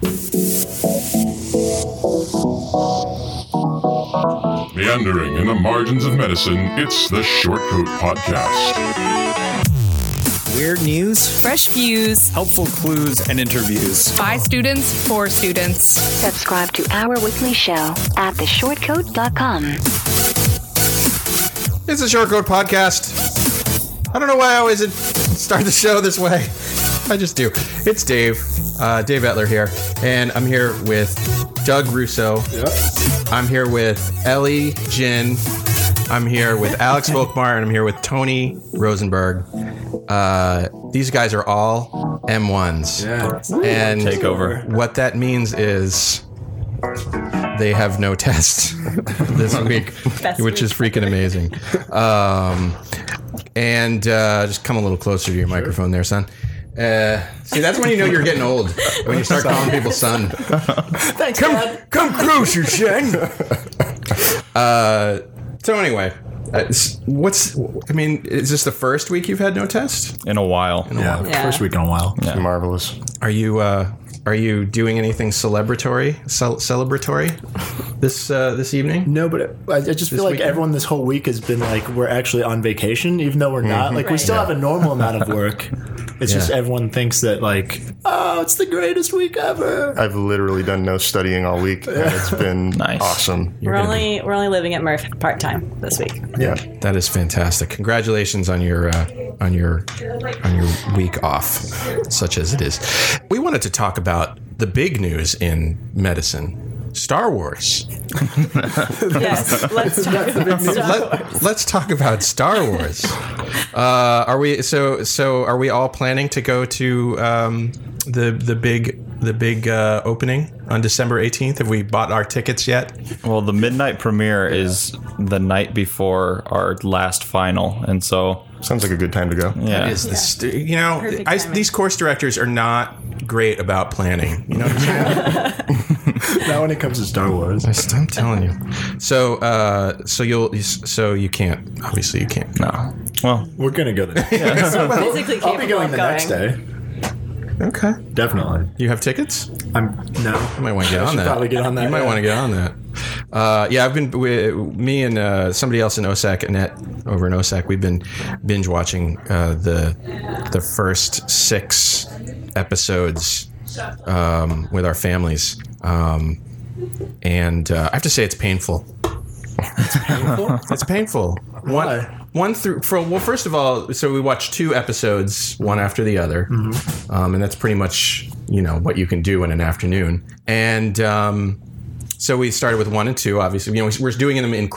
Meandering in the margins of medicine, it's the Shortcoat Podcast. Weird news, fresh views, helpful clues, and interviews. By students, for students. Subscribe to our weekly show at theshortcoat.com. It's the Shortcoat Podcast. I don't know why I always start the show this way. I just do. It's Dave. Dave Etler here. And I'm here with Doug Russo. Yep. I'm here with Ellie Jin. I'm here with Alex Volkmar. And I'm here with Tony Rosenberg. These guys are all M1s. Yeah. And take over. What that means is they have no test this week, which is freaking amazing. And just come a little closer to your microphone there, son. See, that's when you know you're getting old. When you start calling people son. Thanks, come closer, son. So anyway, is this the first week you've had no test? In a while. Yeah. First week in a while. Yeah. Marvelous. Are you doing anything celebratory this evening? No, but I just feel like everyone this whole week has been like, we're actually on vacation, even though we're not. Like, we still have a normal amount of work. It's just everyone thinks that, like, oh, it's the greatest week ever. I've literally done no studying all week, and it's been awesome. We're only living at Murph part-time this week. Yeah. That is fantastic. Congratulations on your week off, such as it is. We wanted to talk about the big news in medicine. Star Wars. Yes, let's talk about Star Wars. Let's talk about Star Wars. Are we all planning to go to the big opening on December 18th? Have we bought our tickets yet? Well, the midnight premiere is the night before our last final, and so sounds like a good time to go. Yeah, is these course directors are not great about planning. You know what I'm saying? Not when it comes to Star Wars. I'm telling you. So you can't. Obviously, you can't. No. Well, we're gonna go there. Physically I'll be going the next day. Okay. Definitely. You have tickets? No. You might want to get on that. Probably get on that. You might want to get on that. I've been me and somebody else in OSAC, Annette over in OSAC. We've been binge watching the first 6 episodes with our families, and I have to say it's painful. It's painful. It's painful. Why? First of all, so we watched 2 episodes, one after the other, and that's pretty much what you can do in an afternoon. And so we started with 1 and 2. Obviously, we're doing them in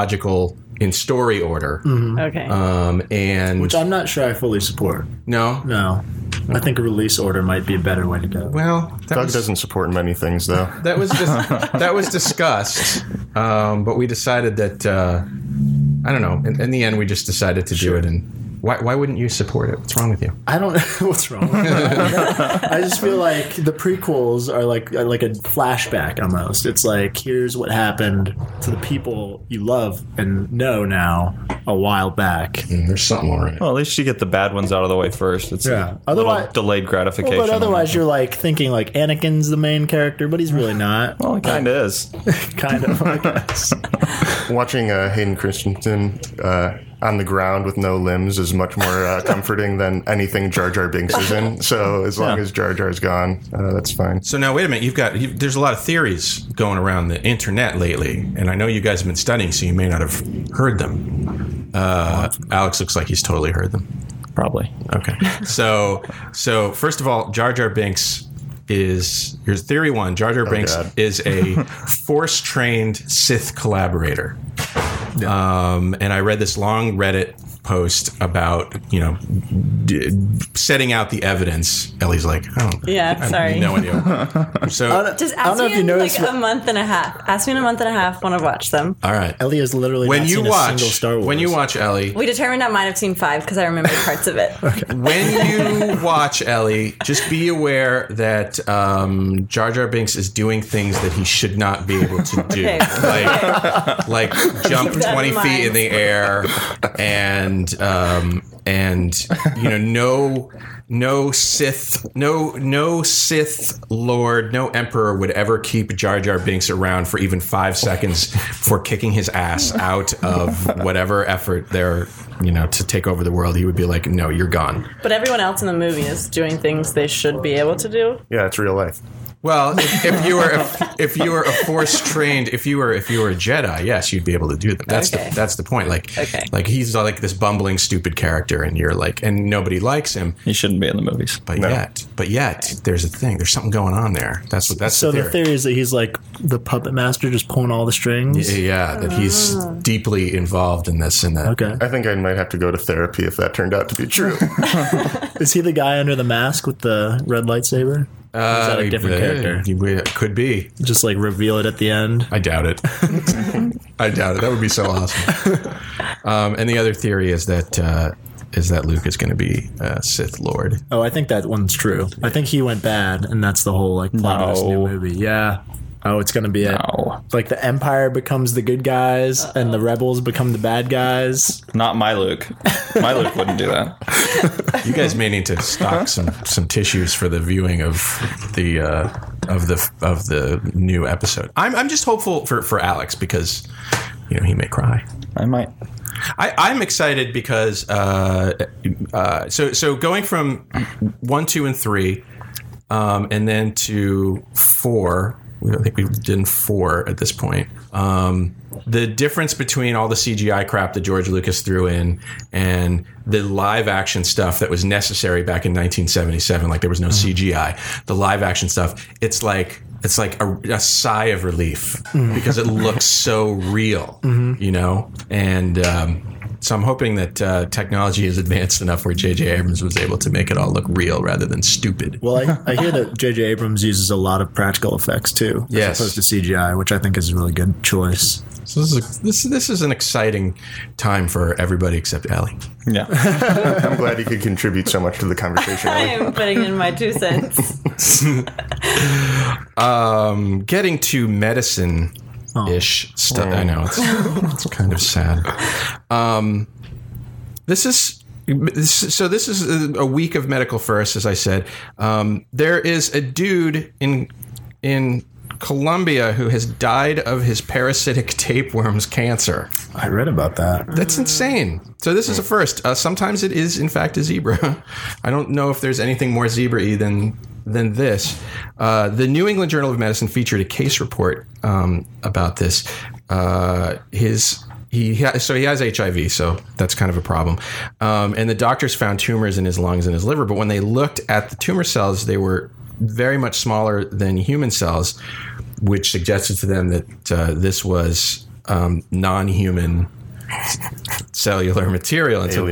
story order. Okay. And which I'm not sure I fully support. No. I think a release order might be a better way to go. Well, Doug doesn't support many things, though. That was discussed, but we decided that I don't know. In the end, we just decided to do it. And why wouldn't you support it? What's wrong with you? I don't know what's wrong with it. I just feel like the prequels are like a flashback almost. It's like, here's what happened to the people you love and know now a while back. There's something more in it. well, at least you get the bad ones out of the way first. It's Otherwise, delayed gratification. But otherwise, you're like thinking like Anakin's the main character, but he's really not. Well, it kind of is. Kind of, I guess. Watching Hayden Christensen on the ground with no limbs is much more comforting than anything Jar Jar Binks is in. So as long as Jar Jar's gone, that's fine. So now, wait a minute. There's a lot of theories going around the internet lately, and I know you guys have been studying, so you may not have heard them. Alex looks like he's totally heard them. Probably. Okay. So first of all, Jar Jar Binks here's theory 1. Jar Jar Binks is a Force-trained Sith collaborator. Yeah. And I read this long Reddit post about, setting out the evidence. Ellie's like, I have no idea. So just ask me in like a month and a half. Ask me in a month and a half when I've watched them. All right. Ellie has literally not seen a single Star Wars. When you watch, Ellie. We determined I might have seen 5 because I remember parts of it. Okay. When you watch, Ellie, just be aware that Jar Jar Binks is doing things that he should not be able to do. Okay. Like jump 20 feet in the air and and no Sith Lord, no Emperor would ever keep Jar Jar Binks around for even 5 seconds before kicking his ass out of whatever effort they're, to take over the world. He would be like, no, you're gone. But everyone else in the movie is doing things they should be able to do. Yeah, it's real life. Well, if you were a Force trained, if you were a Jedi, yes, you'd be able to do them. That's the point. Like he's like this bumbling, stupid character, and you're like, and nobody likes him. He shouldn't be in the movies. But yet, there's a thing. There's something going on there. That's So the theory is that he's like the puppet master, just pulling all the strings. Yeah, that he's deeply involved in this and that. Okay. I think I might have to go to therapy if that turned out to be true. Is he the guy under the mask with the red lightsaber? Or is that a different character? It could be. Just like reveal it at the end? I doubt it. I doubt it. That would be so awesome. And the other theory is that Luke is going to be Sith Lord. Oh, I think that one's true. I think he went bad, and that's the whole plot of this new movie. Yeah. Oh, it's going to be like the Empire becomes the good guys, and the rebels become the bad guys. Not my Luke. My Luke wouldn't do that. You guys may need to stock some tissues for the viewing of the new episode. I'm just hopeful for Alex because he may cry. I might. I'm excited because so going from 1, 2, and 3, and then to 4. I think we did 4 at this point. The difference between all the CGI crap that George Lucas threw in and the live action stuff that was necessary back in 1977, like there was no CGI, the live action stuff, it's like a sigh of relief because it looks so real, and so I'm hoping that technology is advanced enough where J.J. Abrams was able to make it all look real rather than stupid. Well, I hear that J.J. Abrams uses a lot of practical effects too, as opposed to CGI, which I think is a really good choice. So this is an exciting time for everybody except Allie. Yeah. I'm glad you could contribute so much to the conversation. I am putting in my 2 cents. Getting to medicine-ish stuff. I know it's kind of sad. This is a week of medical firsts, as I said. There is a dude in Colombia who has died of his parasitic tapeworm's cancer. I read about that. That's insane. So this is a first. Sometimes it is, in fact, a zebra. I don't know if there's anything more zebra-y than this. The New England Journal of Medicine featured a case report about this. He has HIV, so that's kind of a problem. And the doctors found tumors in his lungs and his liver, but when they looked at the tumor cells, they were very much smaller than human cells, which suggested to them that this was non-human cellular material. And so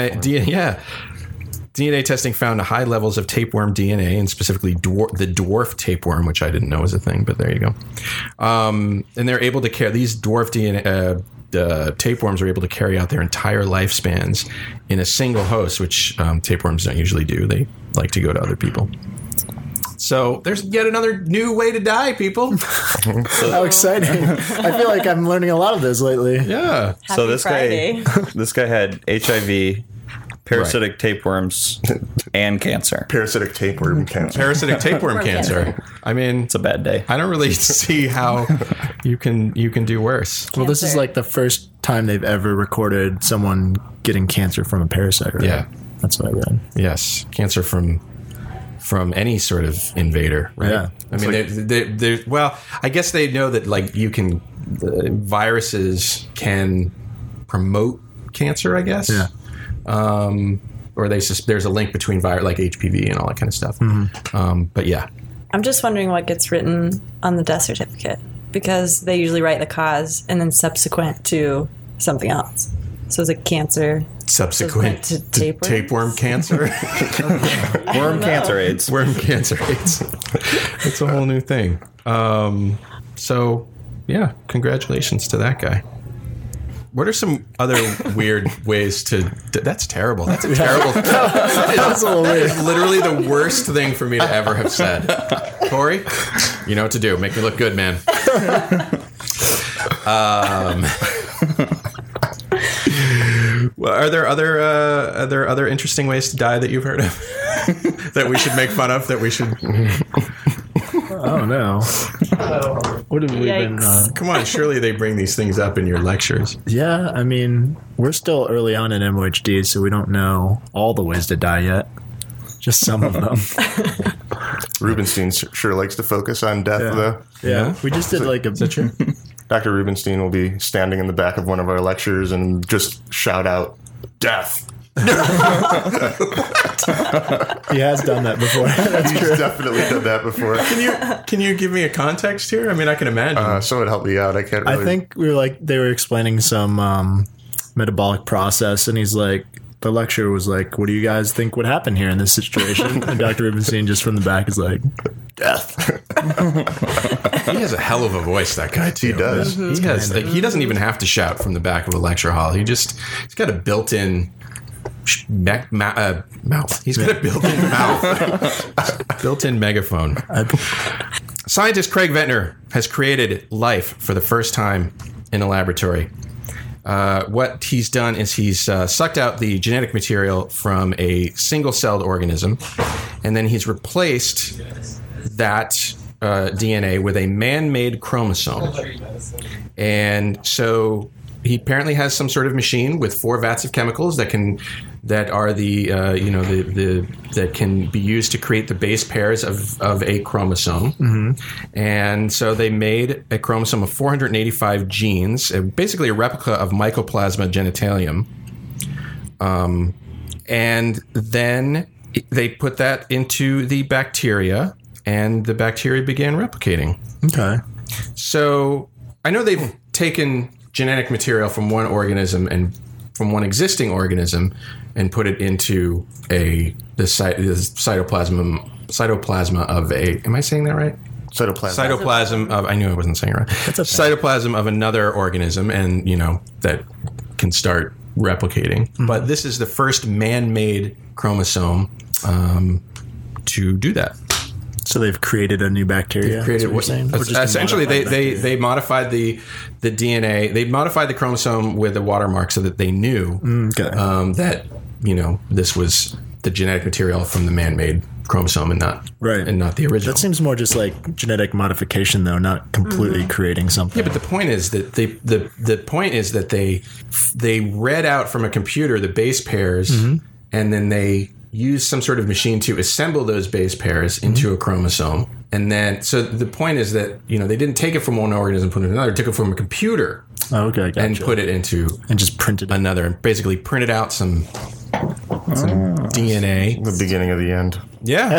DNA testing found high levels of tapeworm DNA, and specifically the dwarf tapeworm, which I didn't know was a thing, but there you go. And they're able to carry these dwarf DNA. Tapeworms are able to carry out their entire lifespans in a single host, which tapeworms don't usually do. They like to go to other people. So there's yet another new way to die, people. How exciting. I feel like I'm learning a lot of this lately. Yeah. So this guy had HIV, parasitic tapeworms, and cancer. Parasitic tapeworm cancer. Parasitic tapeworm cancer. I mean, it's a bad day. I don't really see how you can do worse. Well, this is like the first time they've ever recorded someone getting cancer from a parasite, right? Yeah. That's what I read. Yes. Cancer from any sort of invader, right? Yeah. I mean, well, I guess they know that viruses can promote cancer, I guess. Yeah. Or there's a link between like HPV and all that kind of stuff. Mm-hmm. But yeah. I'm just wondering what gets written on the death certificate, because they usually write the cause and then subsequent to something else. So it's a cancer. Subsequent to tapeworm cancer. Worm cancer AIDS. Worm cancer AIDS. It's a whole new thing. So, yeah, congratulations to that guy. What are some other weird ways to... That's terrible. That's a terrible... That's a little weird. It's literally the worst thing for me to ever have said. Corey, you know what to do. Make me look good, man. Well, are there other interesting ways to die that you've heard of that we should make fun of? That we should. Oh no! What have we been? Come on, surely they bring these things up in your lectures. Yeah, I mean, we're still early on in MOHD, so we don't know all the ways to die yet. Just some of them. Rubenstein sure likes to focus on death, though. Yeah, we just did like a. Is that true? Dr. Rubenstein will be standing in the back of one of our lectures and just shout out, "Death!" He has done that before. That's He's true. definitely done that before. Can you give me a context here? I mean, I can imagine. Someone help me out. I can't really... I think they were explaining some metabolic process, and he's like, the lecturer was like, "What do you guys think would happen here in this situation?" And Dr. Rubenstein just from the back is like, "Death." He has a hell of a voice, that guy, too. He does. He has. He doesn't even have to shout from the back of a lecture hall. He's got a built-in mouth. He's got a built-in mouth. Built-in megaphone. Scientist Craig Ventnor has created life for the first time in a laboratory. What he's done is he's sucked out the genetic material from a single-celled organism, and then he's replaced that DNA with a man-made chromosome. And so he apparently has some sort of machine with 4 vats of chemicals that can be used to create the base pairs of a chromosome. Mm-hmm. And so they made a chromosome of 485 genes, basically a replica of Mycoplasma genitalium. And then they put that into the bacteria, and the bacteria began replicating. Okay. So I know they've taken genetic material from one organism and from one existing organism and put it into the cytoplasma of a. Am I saying that right? Cytoplasm of. I knew I wasn't saying it right. That's okay. Cytoplasm of another organism, and that can start replicating. Mm-hmm. But this is the first man-made chromosome to do that. So they've created a new bacteria. Created what? Essentially, they modified the DNA. They modified the chromosome with a watermark so that they knew that this was the genetic material from the man-made chromosome and not the original. That seems more just like genetic modification, though, not completely creating something. Yeah, but the point is that they read out from a computer the base pairs, and then they use some sort of machine to assemble those base pairs into a chromosome. And then, so the point is that, they didn't take it from one organism and put it in another, they took it from a computer and put it into and just printed another, and basically printed out some DNA. The beginning of the end. Yeah.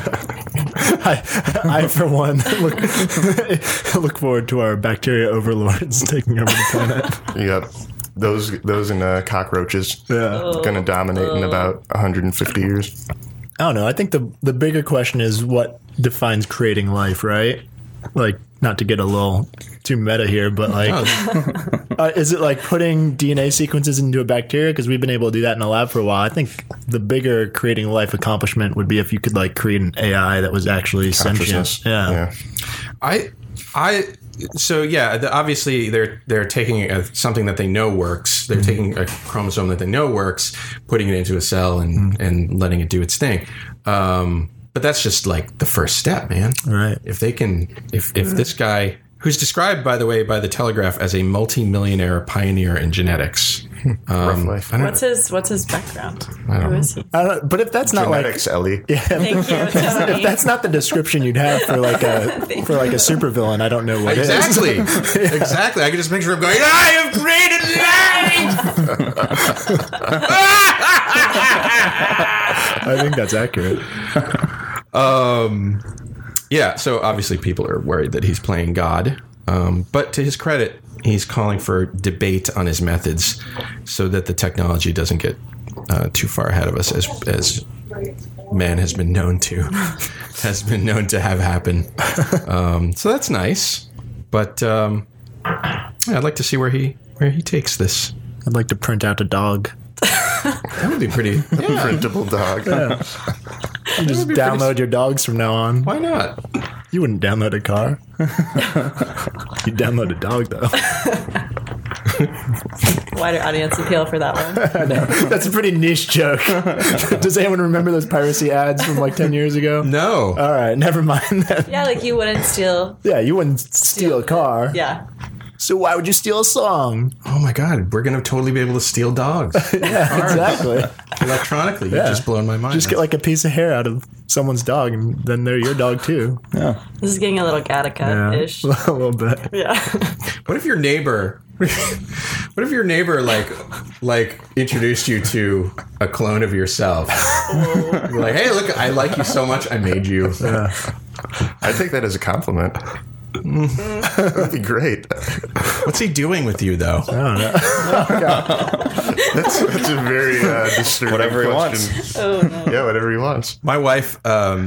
I for one, look forward to our bacteria overlords taking over the planet. Yep. Those and cockroaches going to dominate in about 150 years. I don't know. I think the bigger question is what defines creating life, right? Like, not to get a little too meta here, but is it like putting DNA sequences into a bacteria? Because we've been able to do that in a lab for a while. I think the bigger creating life accomplishment would be if you could create an AI that was actually sentient. Yeah. Obviously they're taking something that they know works. They're taking a chromosome that they know works, putting it into a cell and letting it do its thing. But that's just the first step, man. Right. If they can, if this guy, who's described, by the way, by the Telegraph as a multi-millionaire pioneer in genetics. What's his background? I don't know. Who is he? I don't know, but if that's not genetics, Ellie. Yeah. Thank you, Tony. If that's not the description you'd have for a supervillain, I don't know what exactly. is. Exactly. I can just picture him going, "I have created life." I think that's accurate. Yeah, so obviously people are worried that he's playing God. But to his credit, he's calling for debate on his methods so that the technology doesn't get too far ahead of us, as man has been known to have happen. So that's nice. But I'd like to see where he takes this. I'd like to print out a dog. That would be pretty. Yeah. Printable dog. Yeah. You just download your dogs from now on. Why not? You wouldn't download a car. You'd download a dog, though. wider audience appeal for that one. That's a pretty niche joke. Does anyone remember those piracy ads from like 10 years ago? No. All right, never mind that. Yeah, like you wouldn't steal. Yeah, you wouldn't steal a car. Yeah. So why would you steal a song? Oh my God, we're gonna totally be able to steal dogs Yeah, exactly. electronically. Yeah. You've just blown my mind. Just get like a piece of hair out of someone's dog, and then they're your dog too. Yeah. This is getting a little Gattaca-ish. a little bit. Yeah. What if your neighbor? What if your neighbor like introduced you to a clone of yourself? You're like, hey, look, I like you so much, I made you. I take that as a compliment. That'd be great. What's he doing with you, though? I don't know. That's a very disturbing Whatever he question. wants. Oh, no. Yeah, whatever he wants. My wife.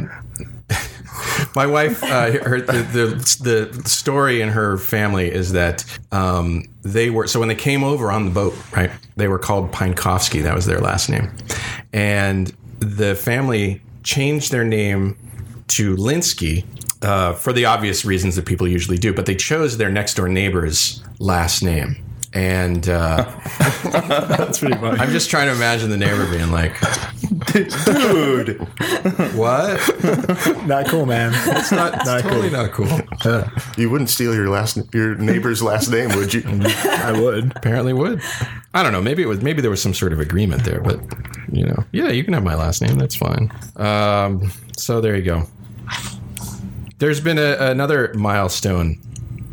The story in her family is that they were, so when they came over on the boat, right, they were called Pinekovsky. That was their last name. And the family changed their name to Linsky for the obvious reasons that people usually do, but they chose their next door neighbor's last name. And That's pretty funny. I'm just trying to imagine the neighbor being like, dude, what? Not cool, man. It's not, Not totally cool. not cool. You wouldn't steal your neighbor's last name, would you? I would. Apparently would. I don't know. Maybe there was some sort of agreement there, but yeah, you can have my last name. That's fine. So there you go. There's been another milestone.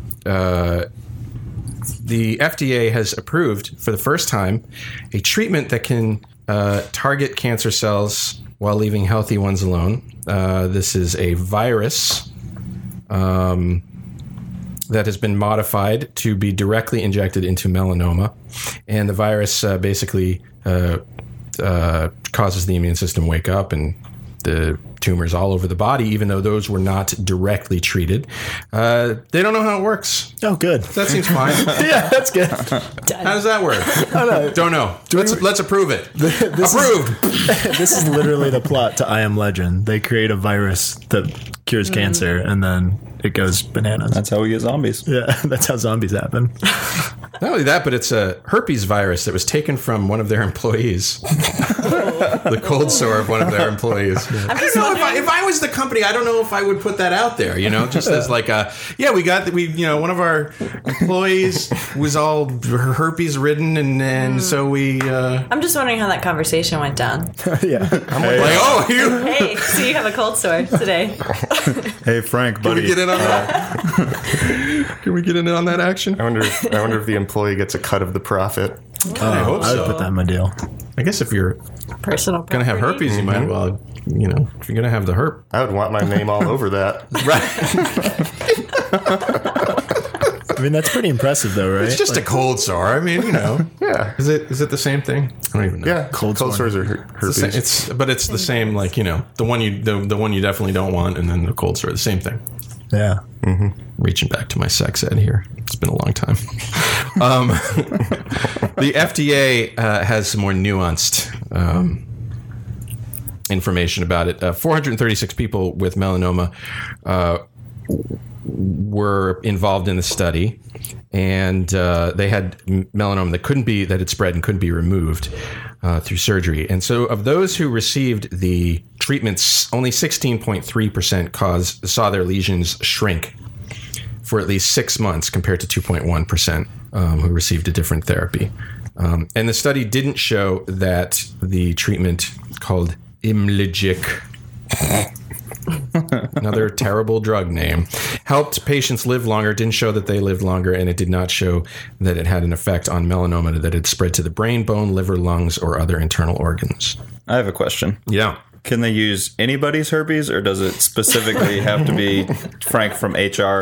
The FDA has approved for the first time a treatment that can target cancer cells while leaving healthy ones alone. This is a virus that has been modified to be directly injected into melanoma. And the virus basically causes the immune system to wake up and the tumors all over the body, even though those were not directly treated. They don't know how it works. Oh, good. That seems fine. Yeah, that's good. How does that work? Don't know. Let's approve it. Approved. This is literally the plot to I Am Legend. They create a virus that cures cancer, and then it goes bananas. That's how we get zombies. Yeah, that's how zombies happen. Not only that, but it's a herpes virus that was taken from one of their employees. The cold sore of one of their employees. I don't know if I was the company, I don't know if I would put that out there, just as like one of our employees was all herpes ridden and so we I'm just wondering how that conversation went down. Yeah. Hey, so you have a cold sore today. Hey, Frank, buddy. Can we get in on that? Can we get in on that action? I wonder if the employee gets a cut of the profit. I hope I would so. put that in my deal. I guess if you're Personal going to have property. herpes, you might well, if you're going to have the herp. I would want my name all over that. I mean, that's pretty impressive, though, right? It's just a cold sore. I mean, Yeah. Is it the same thing? I don't even know. Yeah. Cold sores are herpes. It's the same, like, the one you definitely don't want, and then the cold sore, the same thing. Yeah. Reaching back to my sex ed here. It's been a long time. The FDA has some more nuanced information about it. 436 people with melanoma were involved in the study, and they had melanoma that had spread and couldn't be removed through surgery. And so of those who received the treatments, only 16.3% saw their lesions shrink for at least 6 months, compared to 2.1% who received a different therapy. And the study didn't show that the treatment called Imligic, another terrible drug name, helped patients live longer. Didn't show that they lived longer, and it did not show that it had an effect on melanoma that had spread to the brain, bone, liver, lungs, or other internal organs. I have a question. Yeah. Can they use anybody's herpes, or does it specifically have to be Frank from HR?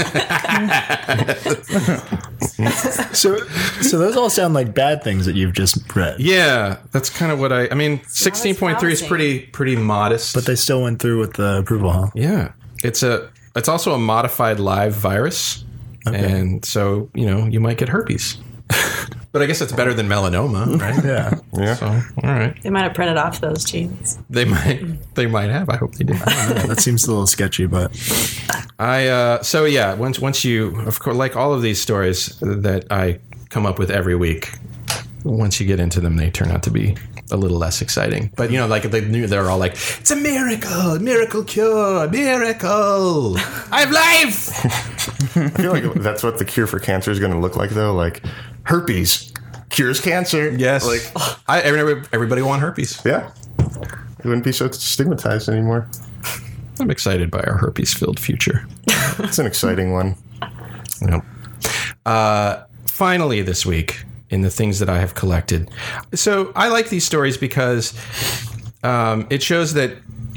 So those all sound like bad things that you've just read. Yeah, that's kind of what I mean, 16.3 is pretty modest. But they still went through with the approval, huh? Yeah. It's also a modified live virus. Okay. And so, you might get herpes. But I guess it's better than melanoma, right? Yeah. So, all right. They might have printed off those genes. They might have. I hope they did. That seems a little sketchy, but so yeah, once you, of course, like all of these stories that I come up with every week, once you get into them, they turn out to be a little less exciting. But, you know, like they're all like, it's a miracle cure, miracle. I have life. I feel like that's what the cure for cancer is going to look like, though. Like, herpes cures cancer. Yes. Like, Everybody want herpes. yeah. It wouldn't be so stigmatized anymore. I'm excited by our herpes-filled future. It's an exciting one. Yep. Finally, this week, in the things that I have collected. So I like these stories because it shows that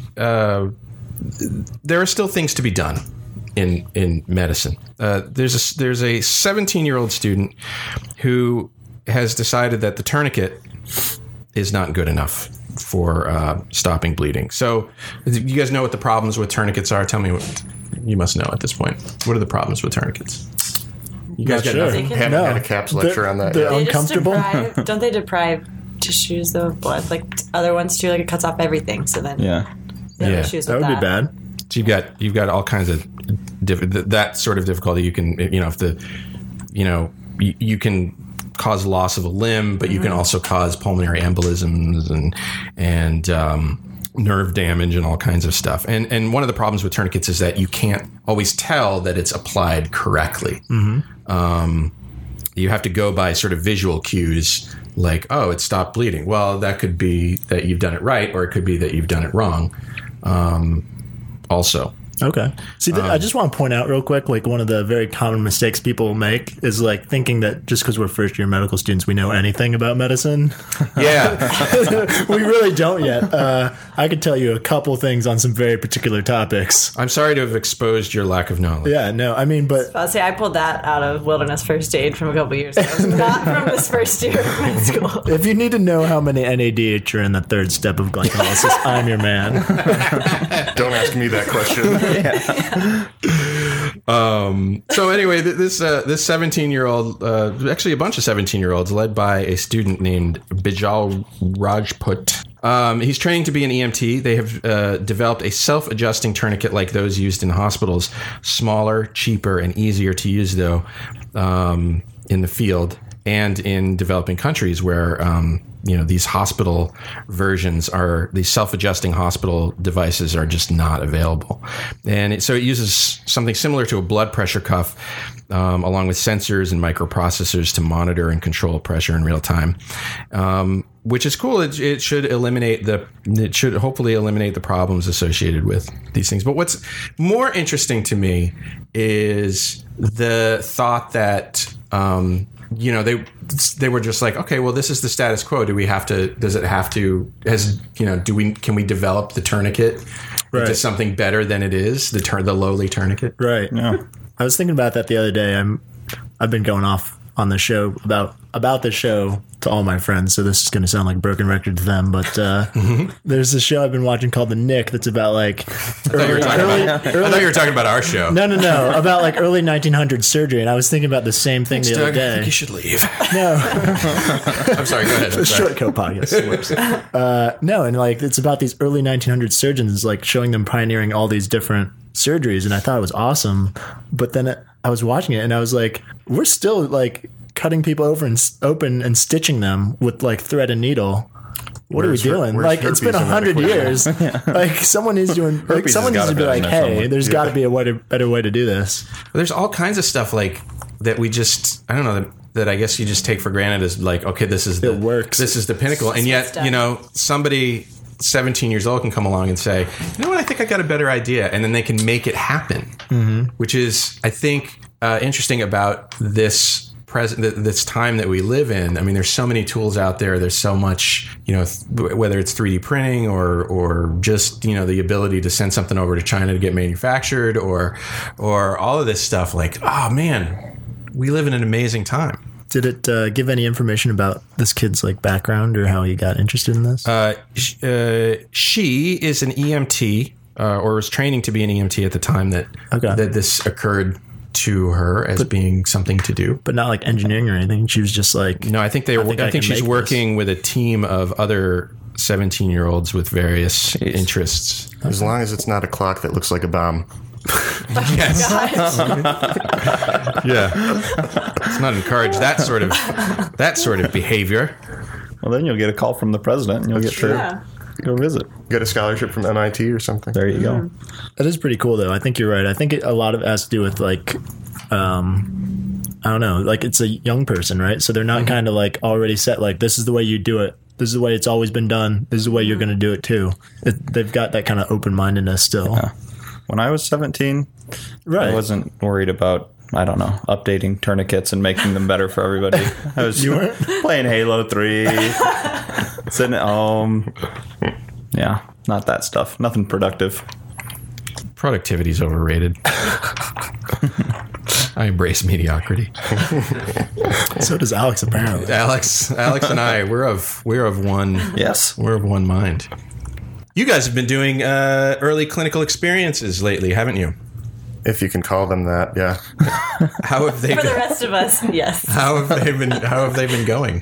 there are still things to be done in medicine. There's a 17-year-old student who has decided that the tourniquet is not good enough for stopping bleeding. So you guys know what the problems with tourniquets are? Tell me what you must know at this point. What are the problems with tourniquets? You guys got nothing? Had a caps lecture on that. They're Yeah. uncomfortable. Don't they deprive tissues of blood like other ones do? Like it cuts off everything. So then Yeah. they have Yeah. issues That with would be bad. So you've got all kinds of that sort of difficulty. You can, you know, you can cause loss of a limb, but you can also cause pulmonary embolisms and nerve damage and all kinds of stuff. And one of the problems with tourniquets is that you can't always tell that it's applied correctly. You have to go by sort of visual cues, like, oh, it stopped bleeding. Well, that could be that you've done it right, or it could be that you've done it wrong. Also. Okay. See, I just want to point out real quick, like one of the very common mistakes people make is like thinking that just because we're first year medical students, we know anything about medicine. Yeah. We really don't yet. I could tell you a couple things on some very particular topics. I'm sorry to have exposed your lack of knowledge. Yeah, no, I mean, but I'll say I pulled that out of Wilderness First Aid from a couple years ago. Not from this first year of med school. if you need to know how many NADH are in the third step of glycolysis, I'm your man. Don't ask me that question. So anyway, this 17-year-old, actually a bunch of 17-year-olds, led by a student named Bijal Rajput. He's training to be an EMT. They have developed a self-adjusting tourniquet like those used in hospitals, smaller, cheaper, and easier to use, though, in the field and in developing countries where these hospital versions these self-adjusting hospital devices are just not available. And so it uses something similar to a blood pressure cuff, along with sensors and microprocessors to monitor and control pressure in real time, which is cool. It should hopefully eliminate the problems associated with these things. But what's more interesting to me is the thought that, they were just like, okay, well, this is the status quo. Can we develop the tourniquet into something better than it is, the lowly tourniquet? Right. Yeah. I was thinking about that the other day. I've been going off on the show about the show to all my friends, so this is going to sound like a broken record to them, but there's a show I've been watching called The Nick that's about like I thought you were talking about our show. No, about like early 1900s surgery, and I was thinking about the same thing the other day. I think you should leave. No. I'm sorry, go ahead. The short coat podcast works. No, and like it's about these early 1900s surgeons, like showing them pioneering all these different surgeries, and I thought it was awesome. But then I was watching it, and I was like, we're still like cutting people open and stitching them with like thread and needle. What are we doing? Like it's been 100 years. Like someone needs to be like, hey, there's got to be a better way to do this. There's all kinds of stuff like that we just, I don't know, that I guess you just take for granted as like, okay, it works. This is the pinnacle. And yet, somebody 17 years old can come along and say, you know what, I think I got a better idea. And then they can make it happen, which is, I think, interesting about this time that we live in. I mean, there's so many tools out there. There's so much, whether it's 3D printing or just, the ability to send something over to China to get manufactured or all of this stuff. Like, oh man, we live in an amazing time. Did it give any information about this kid's like background or how he got interested in this? She is an EMT or was training to be an EMT at the time that this occurred to her as being something to do, but not like engineering or anything. She was just like, no, I think she's working with a team of other 17-year-olds with various interests. As long as it's not a clock that looks like a bomb. Yes. Yeah. Let's not encourage that sort of behavior. Well, then you'll get a call from the president, and you'll get to Yeah. go visit. Get a scholarship from MIT or something. There you go. That is pretty cool, though. I think you're right. I think a lot of it has to do with like, I don't know, like it's a young person, right? So they're not kind of like already set. Like this is the way you do it. This is the way it's always been done. This is the way you're going to do it too. They've got that kind of open-mindedness still. Yeah. When I was 17, Right. I wasn't worried about, I don't know, updating tourniquets and making them better for everybody. I was playing Halo 3, sitting at home. Yeah, not that stuff. Nothing productive. Productivity's overrated. I embrace mediocrity. So does Alex, apparently. Alex and I, we're of one. Yes. We're of one mind. You guys have been doing early clinical experiences lately, haven't you? If you can call them that, yeah. How have they For the been? rest of us, yes. How have they been going?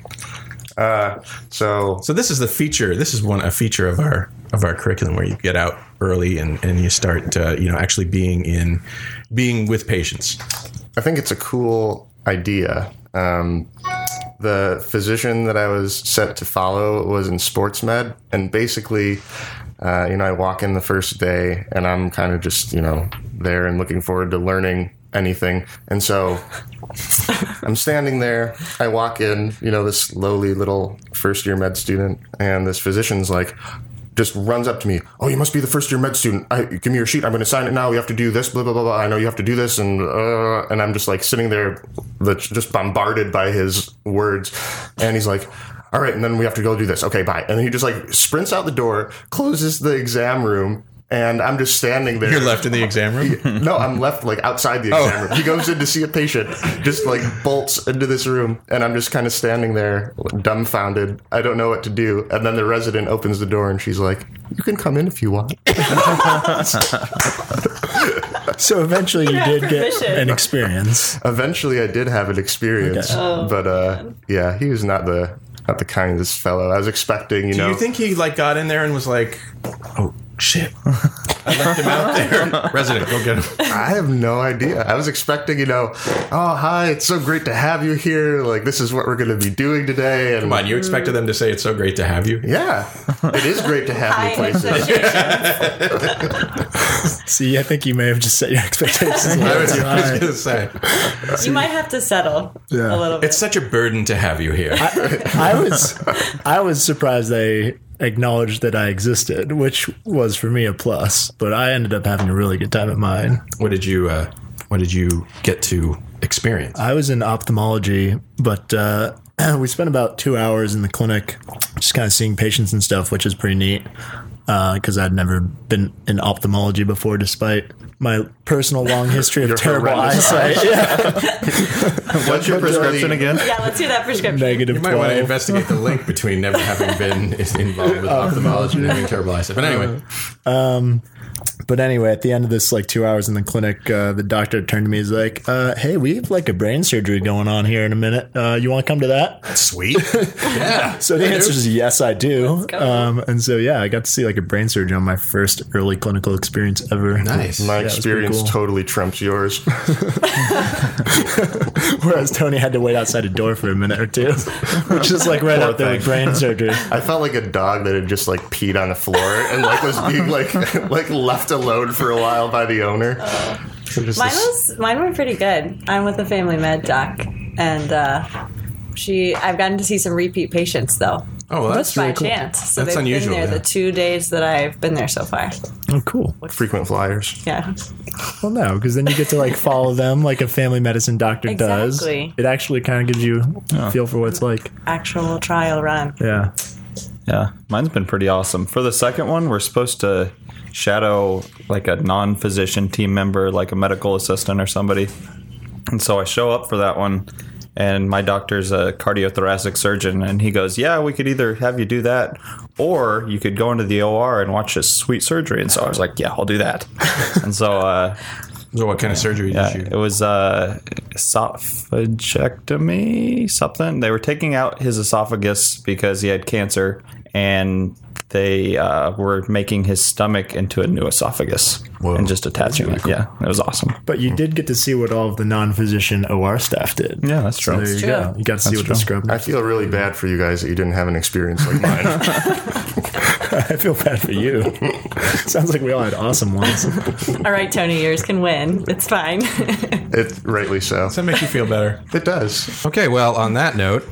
So So this is the feature. This is a feature of our curriculum where you get out early and you start actually being with patients. I think it's a cool idea. The physician that I was set to follow was in sports med, and basically, I walk in the first day and I'm kind of just, there and looking forward to learning anything. And so I'm standing there. I walk in, this lowly little first year med student, and this physician's like, just runs up to me. Oh, you must be the first year med student. Give me your sheet. I'm going to sign it now. You have to do this, blah, blah, blah, blah. I know you have to do this. And I'm just like sitting there, just bombarded by his words. And he's like, all right. And then we have to go do this. Okay, bye. And he just like sprints out the door, closes the exam room. And I'm just standing there. You're left in the exam room? No, I'm left like outside the exam room. He goes in to see a patient, just like bolts into this room, and I'm just kind of standing there, dumbfounded. I don't know what to do. And then the resident opens the door, and she's like, "You can come in if you want." So eventually you did get an experience. Eventually, I did have an experience, but yeah, he was not the kindest fellow. I was expecting, Do you think he like got in there and was like, "Oh shit, I left him out there"? Resident, go get him. I have no idea. I was expecting, oh, hi, it's so great to have you here. Like, this is what we're going to be doing today. And Come on, you expected them to say it's so great to have you? yeah, it is great to have me places. See, I think you may have just set your expectations a I little was too high. going to say, You might have to settle a little bit. it's such a burden to have you here. I was surprised they acknowledged that I existed, which was for me a plus. But I ended up having a really good time at mine. What did you get to experience? I was in ophthalmology, but we spent about 2 hours in the clinic, just kind of seeing patients and stuff, which is pretty neat. Because I'd never been in ophthalmology before, despite my personal long history of terrible horrendous eyesight. Yeah. What's your Prescription again? Yeah, let's hear that prescription. Negative You might want to 12. investigate the link between never having been involved with ophthalmology and having terrible eyesight. But anyway, But anyway, at the end of this 2 hours in the clinic, the doctor turned to me. He's like, "Hey, we have a brain surgery going on here in a minute. You want to come to that?" sweet. Yeah. So the answer is yes, I do. go. And so yeah, I got to see a brain surgery on my first early clinical experience ever. Nice. My it was pretty experience cool. totally trumps yours. Whereas Tony had to wait outside a door for a minute or two, which is right out there with brain surgery. I felt like a dog that had just peed on the floor and was being left alone for a while by the owner. So just this- Mine were pretty good. I'm with a family med doc, and I've gotten to see some repeat patients though. Oh, well, that's Just by really cool. chance. So That's they've unusual, been there yeah. the 2 days that I've been there so far. Oh, cool. frequent flyers. Yeah. Well, no, because then you get to follow them like a family medicine doctor does. Exactly. It actually kind of gives you a feel for what it's like. Actual trial run. Yeah. Yeah, mine's been pretty awesome. For the second one, we're supposed to shadow a non-physician team member, like a medical assistant or somebody. And so I show up for that one, and my doctor's a cardiothoracic surgeon, and he goes, "Yeah, we could either have you do that, or you could go into the OR and watch this sweet surgery." And so I was like, "Yeah, I'll do that." And so So what kind of surgery yeah, did it you? was esophagectomy, something. They were taking out his esophagus because he had cancer, and they were making his stomach into a new esophagus and just attaching it. Yeah, it was awesome. But you did get to see what all of the non-physician OR staff did. Yeah, that's true. So there you go. You got to see what the scrub. I feel really bad for you guys that you didn't have an experience like mine. I feel bad for you. Sounds like we all had awesome ones. All right, Tony, yours can win. It's fine. Rightly so. Does that make you feel better? It does. Okay, well, on that note,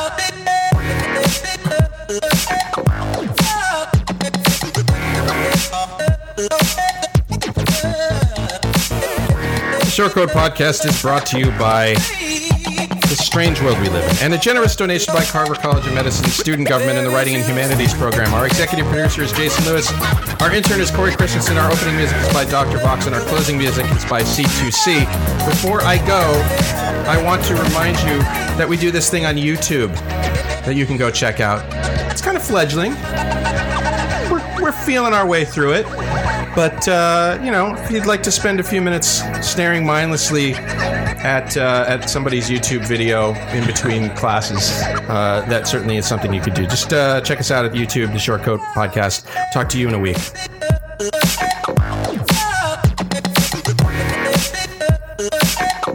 the Short Code Podcast is brought to you by the strange world we live in, and a generous donation by Carver College of Medicine Student Government and the Writing and Humanities Program. Our executive producer is Jason Lewis. Our intern is Corey Christensen. Our opening music is by Dr. Vox, and our closing music is by C2C. Before I go, I want to remind you that we do this thing on YouTube that you can go check out. It's kind of fledgling. We're feeling our way through it. But, if you'd like to spend a few minutes staring mindlessly at somebody's YouTube video in between classes, that certainly is something you could do. Just check us out at YouTube, the Short Code Podcast. Talk to you in a week.